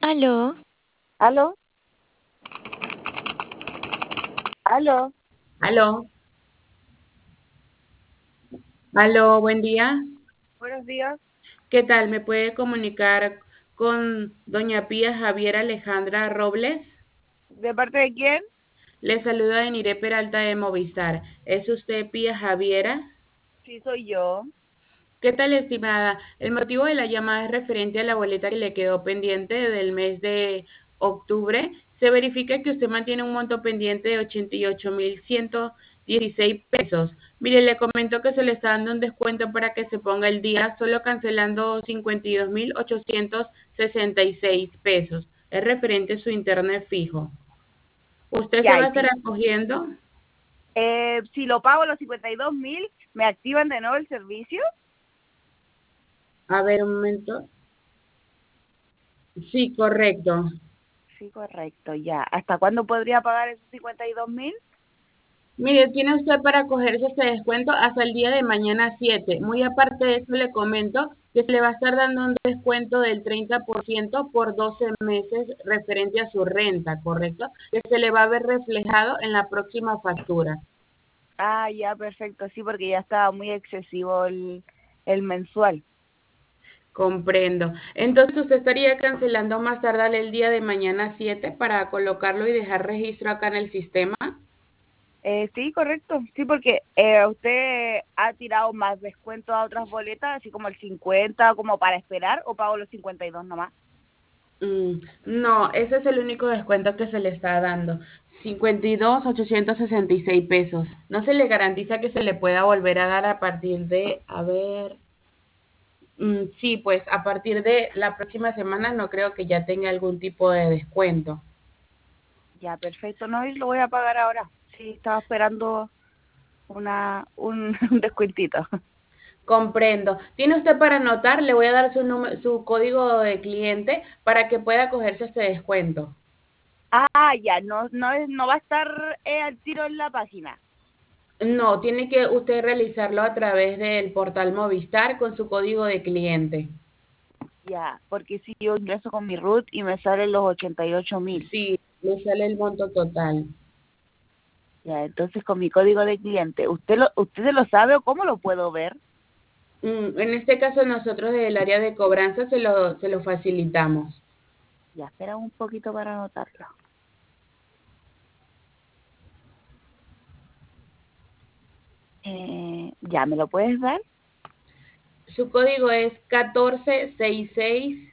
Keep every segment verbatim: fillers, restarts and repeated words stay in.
Aló, ¿Aló? ¿Aló? Aló, aló, buen día. Buenos días. ¿Qué tal? ¿Me puede comunicar con doña Pía Javiera Alejandra Robles? ¿De parte de quién? Le saluda Eniré Peralta de Movistar. ¿Es usted Pía Javiera? Sí, soy yo. ¿Qué tal, estimada? El motivo de la llamada es referente a la boleta que le quedó pendiente del mes de octubre. Se verifica que usted mantiene un monto pendiente de ochenta y ocho mil ciento dieciséis pesos. Mire, le comento que se le está dando un descuento para que se ponga el día, solo cancelando cincuenta y dos mil ochocientos sesenta y seis pesos. Es referente a su internet fijo. ¿Usted se Ya, va a y estar si, acogiendo? eh, si lo pago los cincuenta y dos mil, ¿me activan de nuevo el servicio? A ver, un momento. Sí, correcto. Sí, correcto, ya. ¿Hasta cuándo podría pagar esos cincuenta y dos mil? Mire, tiene usted para cogerse este descuento hasta el día de mañana siete. Muy aparte de eso, le comento que se le va a estar dando un descuento del treinta por ciento por doce meses referente a su renta, ¿correcto? Que se le va a ver reflejado en la próxima factura. Ah, ya, perfecto. Sí, porque ya estaba muy excesivo el, el mensual. Comprendo. Entonces, usted estaría cancelando más tardar el día de mañana siete para colocarlo y dejar registro acá en el sistema. Eh, sí, correcto. Sí, porque eh, usted ha tirado más descuento a otras boletas, así como el cincuenta, como para esperar, o pago los cincuenta y dos nomás. Mm, no, ese es el único descuento que se le está dando. cincuenta y dos mil ochocientos sesenta y seis pesos. No se le garantiza que se le pueda volver a dar a partir de, a ver, mm, sí, pues a partir de la próxima semana no creo que ya tenga algún tipo de descuento. Ya, perfecto. No, y lo voy a pagar ahora. Sí, estaba esperando una un, un descuentito. Comprendo. Tiene usted para anotar, le voy a dar su número, su código de cliente para que pueda cogerse este descuento. Ah, ya, no no es, no va a estar eh, al tiro en la página. No, tiene que usted realizarlo a través del portal Movistar con su código de cliente. Ya, porque si yo ingreso con mi root y me salen los ochenta y ocho mil. Sí, le sale el monto total. Ya, entonces con mi código de cliente, ¿usted lo usted lo sabe o cómo lo puedo ver? Mm, en este caso nosotros del área de cobranza se lo, se lo facilitamos. Ya, espera un poquito para anotarlo. Eh, ya, ¿me lo puedes dar? Su código es catorce sesenta y seis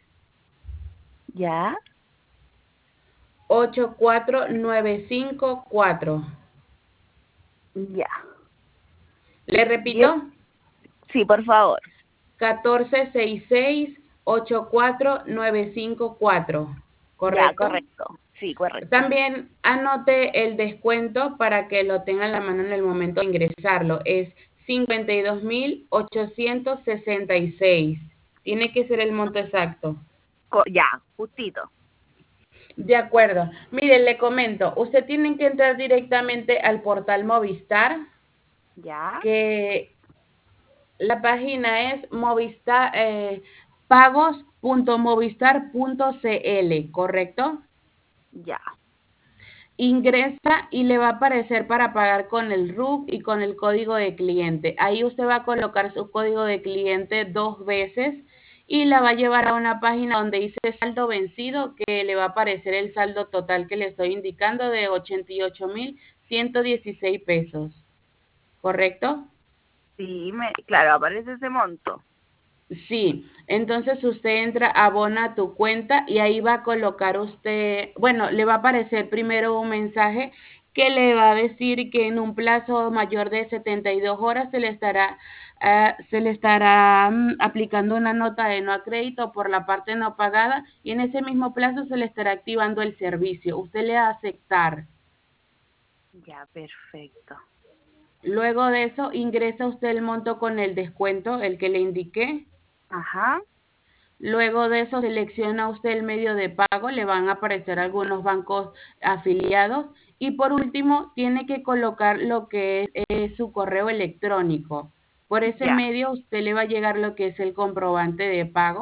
Ya, ochenta y cuatro noventa y cinco cuatro. ya. Le Diez, repito, sí, por favor. catorce sesenta y seis ochenta y cuatro noventa y cinco cuatro. Ya, ¿Correcto? correcto. Sí, correcto. También anote el descuento para que lo tenga en la mano en el momento de ingresarlo. Es cincuenta y dos mil ochocientos sesenta y seis. Tiene que ser el monto exacto. Co- ya, justito. De acuerdo. Mire, le comento, usted tiene que entrar directamente al portal Movistar, Ya, que la página es movistar, eh, pagos punto movistar punto cl, ¿correcto? ya. Ingresa y le va a aparecer para pagar con el R U C y con el código de cliente. Ahí usted va a colocar su código de cliente dos veces y la va a llevar a una página donde dice saldo vencido, que le va a aparecer el saldo total que le estoy indicando de ochenta y ocho mil ciento dieciséis pesos. ¿Correcto? Sí, me, claro, aparece ese monto. Sí, entonces usted entra, abona tu cuenta y ahí va a colocar usted, bueno, le va a aparecer primero un mensaje que le va a decir que en un plazo mayor de setenta y dos horas se le estará, ah, se le estará mm, aplicando una nota de no acrédito por la parte no pagada y en ese mismo plazo se le estará activando el servicio. Usted le va a aceptar. Ya, perfecto. Luego de eso ingresa usted el monto con el descuento, el que le indiqué. Ajá, Luego de eso selecciona usted el medio de pago, le van a aparecer algunos bancos afiliados y por último tiene que colocar lo que es, es su correo electrónico. Por ese ya. medio usted le va a llegar lo que es el comprobante de pago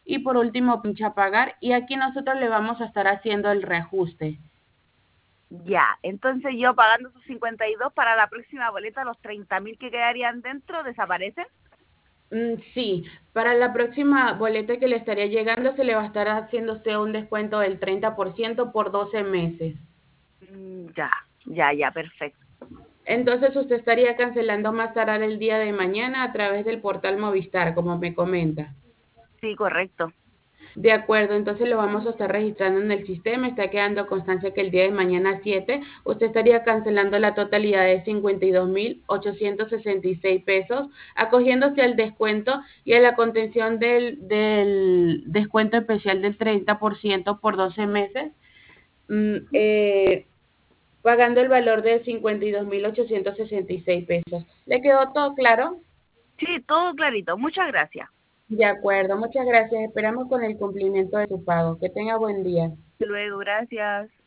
y por último pincha pagar y aquí nosotros le vamos a estar haciendo el reajuste. Ya, entonces yo pagando esos cincuenta y dos para la próxima boleta, los treinta mil que quedarían dentro desaparecen. Mm, sí, para la próxima boleta que le estaría llegando se le va a estar haciendo usted un descuento del treinta por ciento por doce meses. Mm, ya, ya, ya, perfecto. Entonces usted estaría cancelando más tardar el día de mañana a través del portal Movistar, como me comenta. Sí, correcto. De acuerdo, entonces lo vamos a estar registrando en el sistema. Está quedando constancia que el día de mañana siete usted estaría cancelando la totalidad de cincuenta y dos mil ochocientos sesenta y seis pesos, acogiéndose al descuento y a la contención del, del descuento especial del treinta por ciento por doce meses, mm, eh, pagando el valor de cincuenta y dos mil ochocientos sesenta y seis pesos. ¿Le quedó todo claro? Sí, todo clarito. Muchas gracias. De acuerdo, muchas gracias. Esperamos con el cumplimiento de su pago. Que tenga buen día. Hasta luego, gracias.